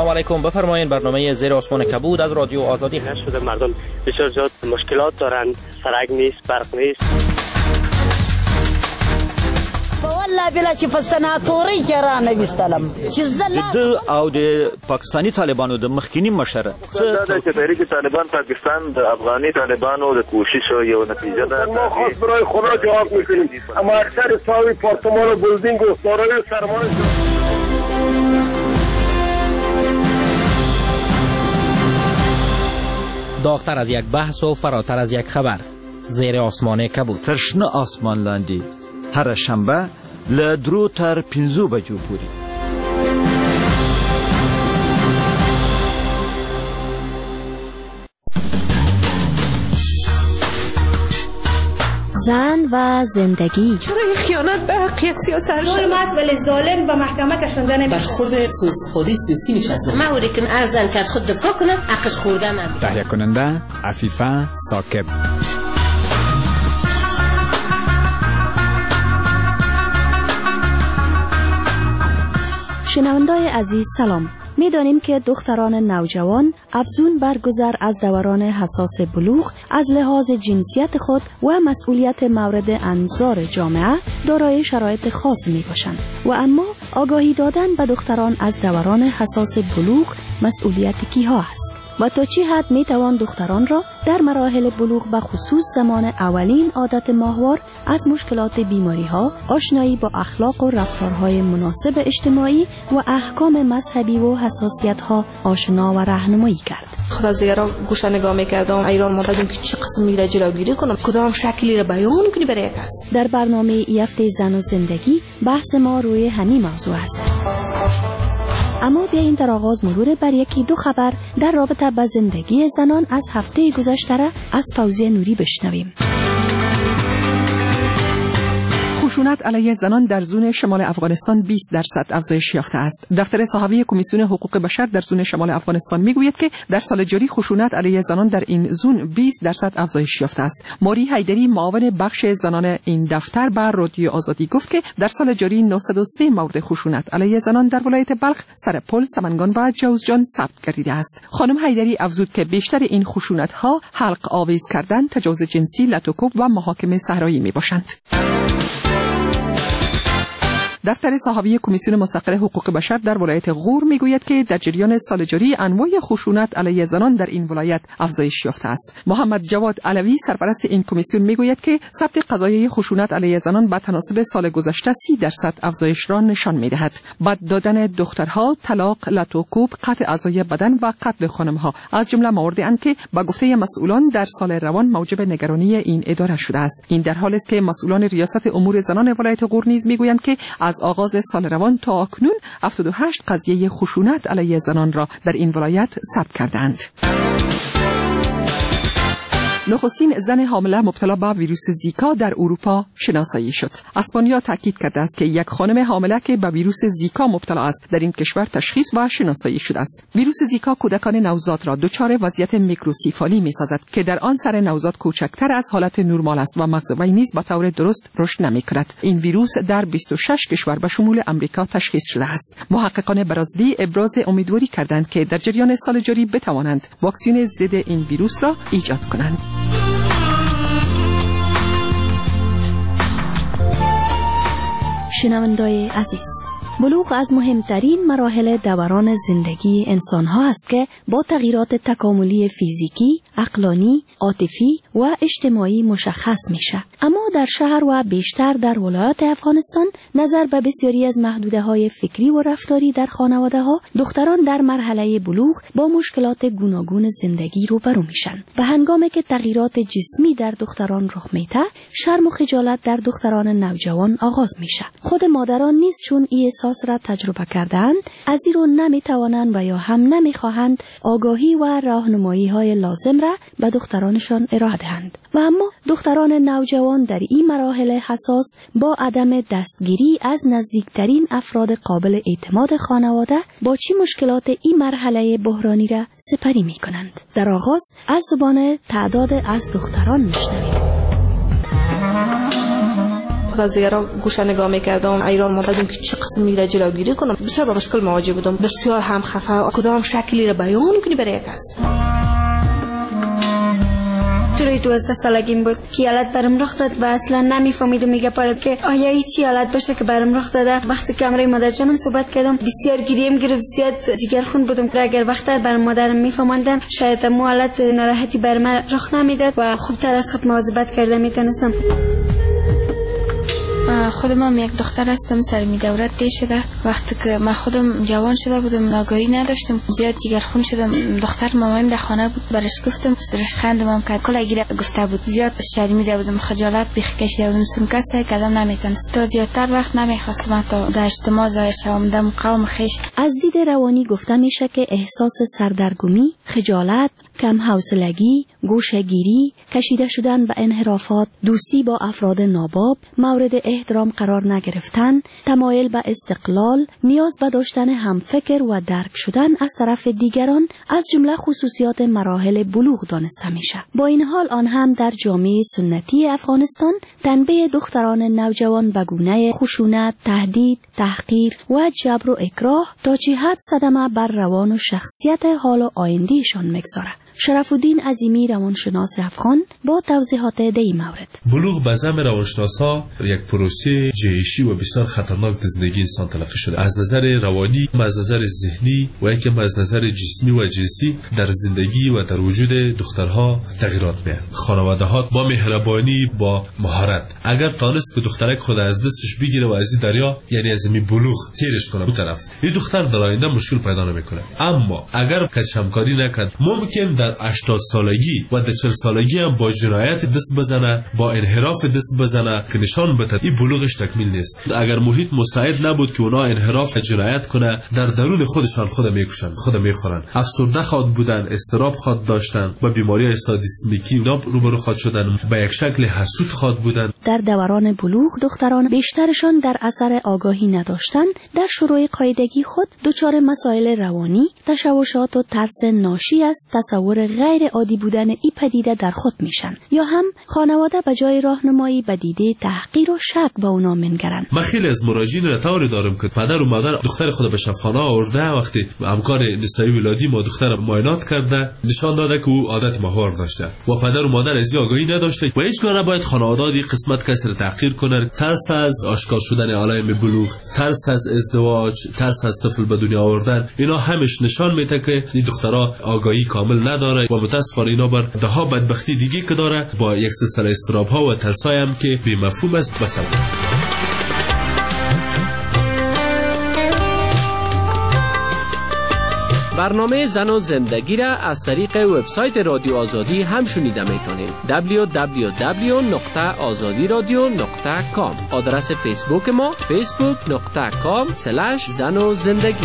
سلام علیکم، بفرمایید. برنامه زیر آسمان کبود از رادیو آزادی هست. شده مردم بسیار زیاد مشکلات دارن، سرک نیست، برق نیست. والله بلا چې په سناتوري کې را نویستلم چې د او د پاکستانی طالبانو د مخکینی مشر څه چې تحریک طالبان پاکستان د افغاني طالبانو د کوشش یو نتیجه ده. ما خاص برای خدا جواب میکنیم، اما اکثر ساوی پارتمان و بلدینگ و دارای سرمایه داغتر از یک بحث و فراتر از یک خبر. زیر آسمان کبود. ترشنه آسمان لاندی هر شنبه له 3 تر 5 بجو پورې. زن و زندگی. چرا این خیانت به حقیقت سیاست شد؟ مسئله ظالم به محکمه کشونده نمیشه. برخورد سوء استفاده سیاسی میشه. ما اوری کن ارزن که از خود دفاع کنه حقش خورده نمیشه. تهیه کننده عفیفه ثاقب. شنوندای عزیز سلام. می‌دانیم که دختران نوجوان افزون بر گذر از دوران حساس بلوغ از لحاظ جنسیت خود و مسئولیت مورد انظار جامعه دارای شرایط خاص میباشند و اما آگاهی دادن به دختران از دوران حساس بلوغ مسئولیت کیها است و تا چه حد می توان دختران را در مراحل بلوغ به خصوص زمان اولین عادت ماهوار از مشکلات بیماری ها، آشنایی با اخلاق و رفتارهای مناسب اجتماعی و احکام مذهبی و حساسیت ها آشنا و راهنمایی کرد. خود از دیگران گوشه نگاه میکردم، ایران معتادیم که چه قسم میره جلوگیری کنم، کدام شکلی را بیان کنی برای یک است. در برنامه یفت زن و زندگی بحث ما روی همین موضوع است. اما بیاییم در آغاز مرور بر یکی دو خبر در رابطه با زندگی زنان از هفته گذشته را از فوزیه نوری بشنویم. خشونت علیه زنان در زون شمال افغانستان 20% افزایش یافته است. دفتر صحافی کمیسیون حقوق بشر در زون شمال افغانستان میگوید که در سال جاری خشونت علیه زنان در این زون 20% افزایش یافته است. ماری حیدری معاون بخش زنان این دفتر به رادیو آزادی گفت که در سال جاری 903 مورد خشونت علیه زنان در ولایت بلخ، سرپل، سمنگان و جوزجان ثبت گردیده است. خانم حیدری افزود که بیشتر این خشونت ها حلق آویز کردن، تجاوز جنسی، لطوکوب و محاکمه صحرایی میباشند. دفتر صحافی کمیسیون مستقل حقوق بشر در ولایت غور میگوید که در جریان سال جاری انواع خشونت علیه زنان در این ولایت افزایش یافته است. محمد جواد علوی سرپرست این کمیسیون میگوید که ثبت قضایای خشونت علیه زنان با تناسب سال گذشته 30% افزایش را نشان میدهد. بد دادن دخترها، طلاق، لطوکوب، قطع اعضای بدن و قتل خانمها از جمله مواردی اند که با گفته مسئولان در سال روان موجب نگرانی این اداره شده است. این در حالی است که مسئولان ریاست امور زنان ولایت غور نیز میگویند که از آغاز سال روان تا اکنون 78 قضیه خشونت علیه زنان را در این ولایت ثبت کردند. نخستین زن حامله مبتلا به ویروس زیکا در اروپا شناسایی شد. اسپانیا تاکید کرده است که یک خانم حامله که به ویروس زیکا مبتلا است در این کشور تشخیص و شناسایی شده است. ویروس زیکا کودکان نوزاد را دچار وضعیت میکروسیفالی می‌سازد که در آن سر نوزاد کوچکتر از حالت نرمال است و مغز وی نیز به طور درست رشد نمی‌کند. این ویروس در 26 کشور به شمول آمریکا تشخیص شده است. محققان برزیلی ابراز امیدواری کردند که در جریان سال جاری بتوانند واکسن ضد این ویروس را ایجاد کنند. شنوندای عزیز، بلوغ از مهمترین مراحل دوران زندگی انسان ها است که با تغییرات تکاملی فیزیکی، عقلانی، عاطفی و اجتماعی مشخص میشه. اما در شهر و بیشتر در ولایات افغانستان نظر به بسیاری از محدوده‌های فکری و رفتاری در خانواده‌ها، دختران در مرحله بلوغ با مشکلات گوناگون زندگی روبرو میشن. به هنگامی که تغییرات جسمی در دختران رخ میده، شرم و خجالت در دختران نوجوان آغاز میشه. خود مادران نیز چون این احساس را تجربه کردند، از این رو نمیتوانند و یا هم نمیخواهند آگاهی و راهنمایی‌های لازم را به دخترانشان ارائه دهند. و اما دختران نوجوان در این مراحل حساس با عدم دستگیری از نزدیکترین افراد قابل اعتماد خانواده با چی مشکلات این مرحله بحرانی را سپری می کنند. در آغاز از زبان تعداد از دختران میشنویم. از دیگران گوشه نگاه میکردم، ایران مددم که چه قسم میره جلوگیری کنم. بسیار با مشکل مواجه بودم، بسیار هم خفه، کدام شکلی را بیان کنی برای یک است. توی 12 سالگیم بود که حالت برم رخ داد و اصلا نمیفهمیدم میگه پاره که آیا هیچی حالت باشه که برم رخ داده. وقتی که امروی مادر جانم صحبت کردم بسیار گریم گرفت، زیاد جگرخون بودم. اگر وقتی برم مادرم میفهموندم شاید مو حالت ناراحتی بر من رخ نمیداد و خوبتر از خود مواظبت کرده میتونستم. خودم یک دختر هستم، سرمی دورت دی شده. وقتی که من خودم جوان شده بودم آگاهی نداشتم، زیاد جگرخون شدم. دختر مامایم در خانه بود، برش گفتم، درش خندم کرد، کلا گیره گفته بود. زیاد شرمیده بودم، خجالت بیخ کشیده بودم، سمکسه کدام نمیتونست. تا زیادتر وقت نمیخواستم تا در اجتماع ظاهر شوم دم قوم خیش. از دید روانی گفته میشه که احساس سردرگمی، خجالت، کم حوصلگی، گوشه‌گیری، کشیده شدن و انحرافات، دوستی با افراد ناباب، مورد احترام قرار نگرفتن، تمایل به استقلال، نیاز به داشتن همفکر و درک شدن از طرف دیگران از جمله خصوصیات مراحل بلوغ دانسته میشه. با این حال آن هم در جامعه سنتی افغانستان تنبیه دختران نوجوان به گونه خشونت، تهدید، تحقیر و جبر و اکراه تا چه حد صدمه بر روان و شخصیت حال و آیندهشان میگذاره. شرف الدین عظیمی روانشناس افغان با توضیحات دی مورد. بلوغ به زعم روانشناسا یک پروسه جهشی و بسیار خطرناک در زندگی انسان تلقی شده. از نظر روانی، از نظر ذهنی و یکم از نظر جسمی و جنسی در زندگی و در وجود دخترها تغییرات میاد. خانواده‌ها با مهربانی، با مهارت اگر تانست که دخترک خود از دستش بگیره و از این دریا، یعنی از این بلوغ تیرش کنه به طرف، این دختر در آینده مشکل پیدا نمیکنه. اما اگر کس همکاری نکرد، ممکن در 80 سالگی و در 40 سالگی هم با جنایت دست بزنه، با انحراف دست بزنه که نشان بده این بلوغش تکمیل نیست. اگر محیط مساعد نبود که اونا انحراف جنایت کنه، در درون خودشان خود میکشن، خود میخورن. افسرده خود بودن، اضطراب خود داشتن، با بیماری سادیسمیکی اونا روبرو خود شدن، با یک شکل حسود خود بودن. در دوران بلوغ دختران بیشترشان در اثر آگاهی نداشتن در شروع قاعدگی خود دچار مسائل روانی، تشوشات و ترس ناشی از تصور غیر عادی بودن ای پدیده در خود میشن، یا هم خانواده به جای راهنمایی به دیده تحقیر و شک به اونا منگرن. من خیلی از مراجعین را طوری دارم که پدر و مادر دختر خود به شفاخانه آورده، وقتی همکار نسایی ولادی ما دختر معاینات کرده نشان داده که او عادت ماهوار داشته و پدر و مادر از این آگاهی نداشته و هیچ گونه باید خانواده این قسمت کسی را تحقیر کنه. ترس از آشکار شدن علائم بلوغ، ترس از ازدواج، ترس از طفل به دنیا آوردن، اینا همش نشان میده که این دخترها آگاهی کامل نداره و متاسفانه اینا بر دهها بدبختی دیگه که داره با یک سلسله استراب ها و ترسای هم که بی مفهوم است بسنده. برنامه زن و زندگی را از طریق وبسایت رادیو آزادی هم شنیده میتونید. www.azadiradio.com. آدرس فیسبوک ما facebook.com/zanozindagi.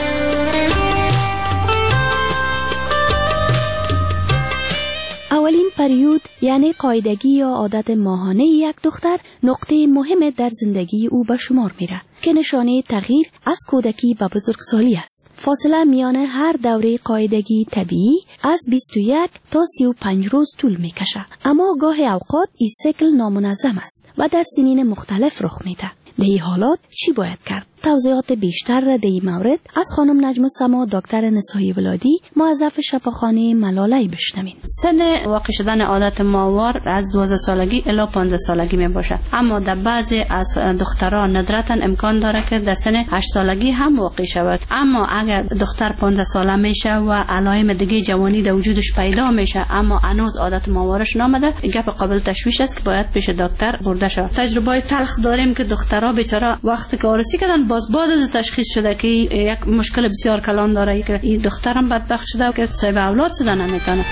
اولین پریود یعنی قاعدگی یا عادت ماهانه یک دختر نقطه مهم در زندگی او به شمار میره که نشانه تغییر از کودکی به بزرگسالی است. فاصله میان هر دوره قاعدگی طبیعی از 21 تا 35 روز طول میکشه، اما گاهی اوقات این سیکل نامنظم است و در سنین مختلف رخ میده. در این حالات چی باید کرد؟ توضیحات بیشتر را در این مورد از خانم نجم السما دکتر نسایی ولادی موظف شفاخانه ملاله بشنویم. سن واقع شدن عادت ماهوار از 12 سالگی الی 15 سالگی می باشد، اما در بعضی از دختران ندرتا امکان داره که در سن 8 سالگی هم واقع شود. اما اگر دختر 15 ساله میشه و علائم دیگه جوانی در وجودش پیدا میشه اما هنوز عادت ماهوارش نامده، گپ قابل تشویش است که باید پیش دکتر برده شود. تجربه تلخ داریم که دخترها بیچاره وقتی که عروسی کردن باز بعد از تشخیص شده که یک مشکل بسیار کلان داره که این دخترم بدبخت شده که صاحب اولاد شدن نمیتونه.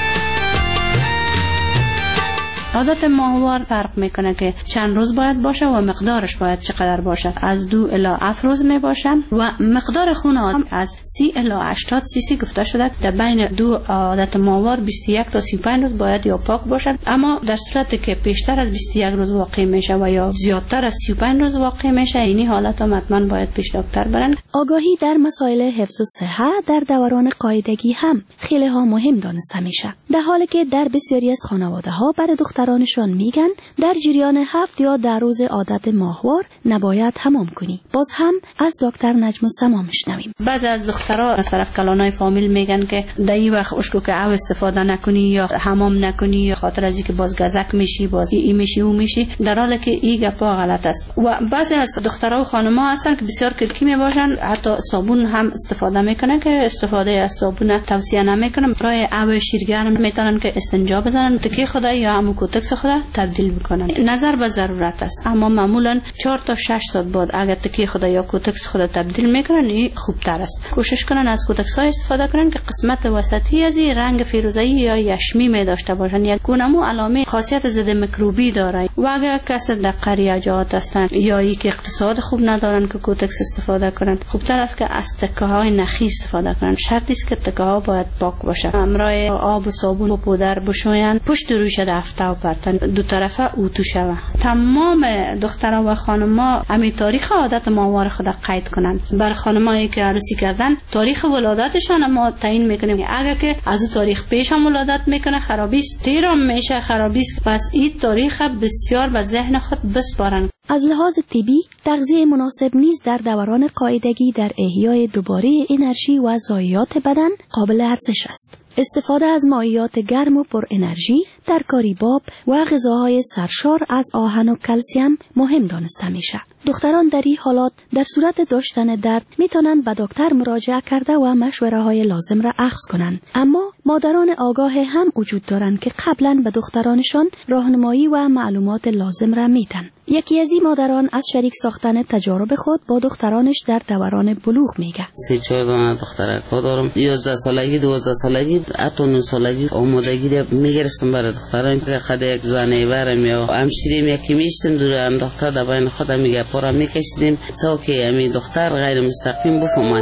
عادت ماهوار فرق میکنه که چند روز باید باشه و مقدارش باید چقدر باشه. از 2 الی 7 روز می باشه و مقدار خون آدم از 30 الی 80 سی سی گفته شده. در بین دو عادت ماهوار 21 تا 35 روز باید یا پاک باشه، اما در صورتی که بیشتر از 21 روز واقع میشه و یا زیادتر از 35 روز واقع میشه، اینی حالت هم حتما باید پیش دکتر برن. آگاهی در مسائل حفظ و صحت در دوران قاعدگی هم خیلی ها مهم دانسته میشه. در حالی که در بسیاری از خانواده ها برای دخترانشان میگن در جریان 7 یا 10 روز عادت ماهوار نباید حمام کنی. باز هم از دکتر نجم السما میشنویم. بعضی از دخترها از طرف کلانای فامیل میگن که در این وقت اشکو که او استفاده نکنی یا حمام نکنی یا خاطر از اینکه باز گزک میشی، باز این میشی اون میشی، در حالی که این گپا غلط است. و بعضی از دخترها و خانم‌ها هستن که بسیار کلکی میباشن، حتی صابون هم استفاده میکنن که استفاده از صابون توصیه نمیکنم. برای او شیرگرم میتونن که استنجا بزنن، تکی خدا یا همون کوتکس خدا تبدیل بکنن. نظر به ضرورت است، اما معمولا 4 تا 6 ساعت بعد اگر تکی خدا یا کوتکس خدا تبدیل میکنن این خوبتر است. کوشش کنن از کوتکس های استفاده کنن که قسمت وسطی از این رنگ فیروزه‌ای یا یشمی می داشته باشن. یک گونمو علامه خاصیت ضد میکروبی داره. و اگر کس در قریه جهات هستن یا ای که اقتصاد خوب ندارن که کوتکس استفاده کنن، خوبتر است که از تکه های نخی استفاده کنن. شرطی است که تکه ها باید پاک باشه. همراه آب و صابون و پودر بشوین، پشت رویش دفته و پرتن دو طرفه اوتو شوه. تمام دختران و خانم‌ها همین تاریخ عادت ماهوار خود قید کنن. بر خانمایی که عروسی کردن تاریخ ولادتشان ما تعیین میکنیم. اگر که از اون تاریخ پیش هم ولادت میکنه خرابی است، دیرم میشه خرابی است. پس این تاریخ بسیار به ذهن خود بسپارن. از لحاظ طبی تغذیه مناسب نیز در دوران قاعدگی در احیای دوباره انرژی و ضایعات بدن قابل ارزش است. استفاده از مایعات گرم و پر انرژی، ترکاری باب و غذاهای سرشار از آهن و کلسیم مهم دانسته میشه. دختران در این حالات در صورت داشتن درد میتونن به دکتر مراجعه کرده و مشوره های لازم را اخذ کنن. اما مادران آگاه هم وجود دارند که قبلا به دخترانشان راهنمایی و معلومات لازم را میدن. یکی از این مادران از شریک ساختن تجارب خود با دخترانش در دوران بلوغ میگه. 3-4 دانه دخترک دارم. 11 سالگی، 12 سالگی، حتی 9 سالگی آمادگی را میگرفتم برای دختران که خود یک زنه برم یا همشیریم یکی میشتیم دور انداخته در بین خودم میگه پارا میکشیدیم تا که همین دختر غیر مستقیم بفهمد.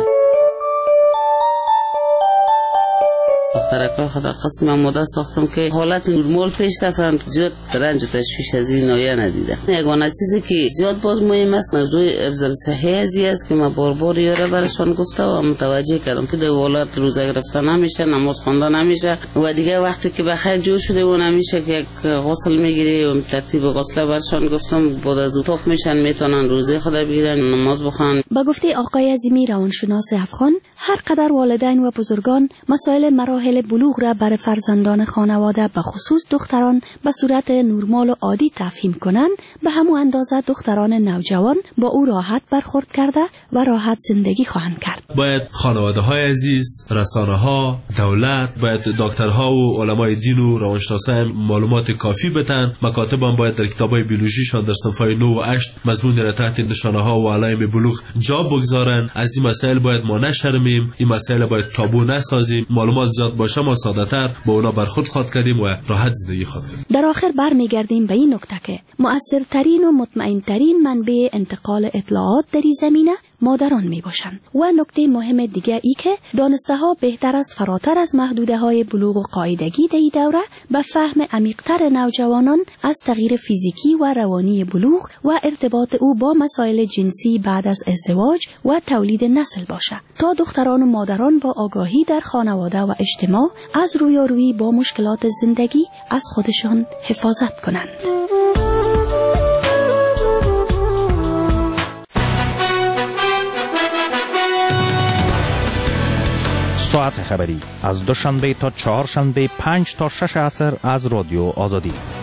دخترک خدا قسم آماده ساختم که حالت نرمال پیش رفتن، زیاد رنج و تشویش از این نایه ندیدم. یگانه چیزی که زیاد باز مهم است موضوع افضل صحی ازی است که من بار یاره برشان گفته و متوجه کردم که در حالت روزه گرفتن نمیشه، نماز خواندن نمیشه و دیگه وقتی که بخیر جو شده و نمیشه که غسل میگیری و ترتیب غسل برشان گفتم بعد از پاک میشن میتونن روزه خدا بگیرن، نماز بخوان. با گفته آقای عظیمی روانشناس افغان، هر قدر والدین و بزرگان مسائل مراحل بلوغ را برای فرزندان خانواده به خصوص دختران به صورت نرمال و عادی تفهیم کنند، به همون اندازه دختران نوجوان با او راحت برخورد کرده و راحت زندگی خواهند کرد. باید خانواده های عزیز، رسانه ها، دولت، باید دکترها و علمای دین و روانشناسان معلومات کافی بدن. مکاتب هم باید در کتابای بیولوژیشان در صفحه 9 و 8 مضمون را تحت نشانه ها و علائم بلوغ جا بگذارن. از این مسائل باید ما نشرمیم، این مسائل باید تابو نسازیم. معلومات زیاد باشه ما ساده‌تر با اونا برخورد خواهد کردیم و راحت زندگی خواهد کرد. در آخر برمیگردیم به این نکته که مؤثرترین و مطمئنترین منبع انتقال اطلاعات در این زمینه مادران می باشند. و نکته مهم دیگه ای که دانسته ها بهتر است فراتر از محدوده های بلوغ و قاعدگی در این دوره به فهم عمیق‌تر نوجوانان از تغییر فیزیکی و روانی بلوغ و ارتباط او با مسائل جنسی بعد از ازدواج و تولید نسل باشه تا دختران و مادران با آگاهی در خانواده و اجتماع از رویارویی با مشکلات زندگی از خودشان حفاظت کنند. ساعت خبری از دوشنبه تا چهارشنبه 5 تا 6 عصر از رادیو آزادی.